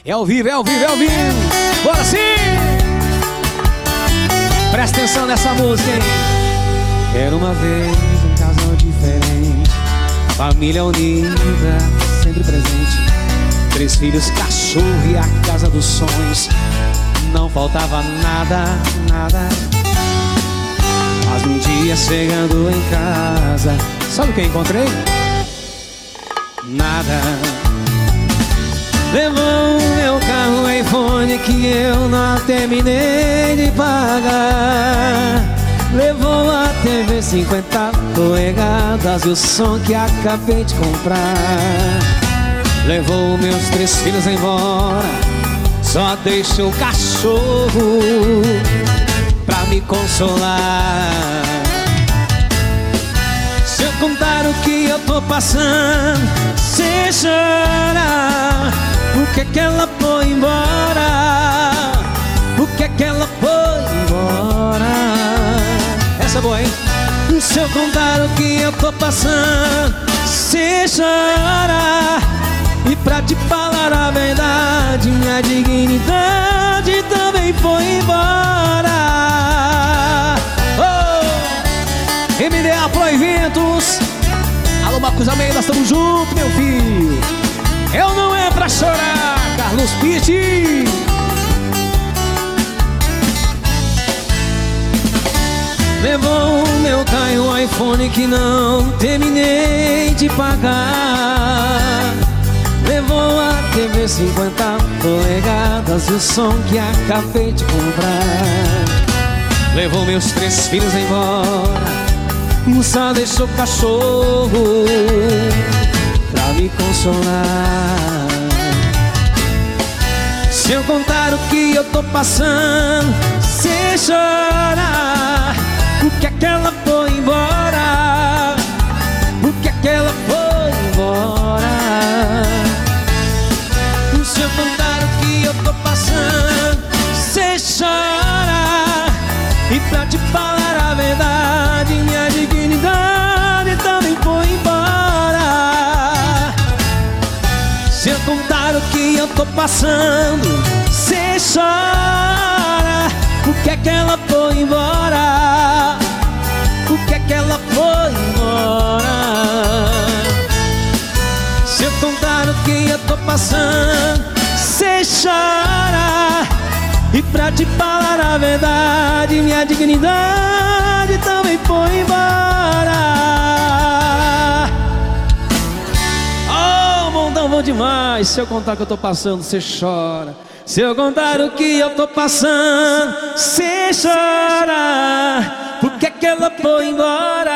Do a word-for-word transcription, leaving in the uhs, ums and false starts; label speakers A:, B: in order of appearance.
A: É ao vivo, é ao vivo, é ao vivo. Bora sim! Presta atenção nessa música, hein? Era uma vez um casal diferente, família unida, sempre presente. Três filhos, cachorro e a casa dos sonhos. Não faltava nada, nada. Mas um dia chegando em casa, sabe o que eu encontrei? Nada. Levou o meu carro, iPhone, que eu não terminei de pagar. Levou a T V cinquenta polegadas e o som que acabei de comprar. Levou meus três filhos embora, só deixou o cachorro pra me consolar. Se eu contar o que eu tô passando, cê chora. Por que que ela foi embora? Por que que ela foi embora? Essa é boa, hein? Se eu contar o que eu tô passando, cê chora. E pra te falar a verdade, minha dignidade também foi embora. Oh! M D A Pro Eventos. Alô, Marcos Almeida, estamos juntos, meu filho. Eu não é pra chorar, Carlos Pitti. Levou o meu carro, o iPhone que não terminei de pagar. Levou a T V cinquenta polegadas e o som que acabei de comprar. Levou meus três filhos embora, só deixou o cachorro pra me consolar. Se eu contar o que eu tô passando, cê chora. Por que que ela foi embora? Por que que ela foi embora? Se eu contar o que eu tô passando, cê chora. E pra te falar a verdade, minha dignidade também foi embora. Se eu contar o que eu tô passando, cê chora. Por que que ela foi embora? Por que que ela foi embora? Se eu contar o que eu tô passando, cê chora. E pra te falar a verdade, minha dignidade também foi embora. Oh, Mondão, bom demais. Se eu contar o que eu tô passando, cê chora. Se eu contar o que eu tô passando, cê chora. Por que que ela foi embora?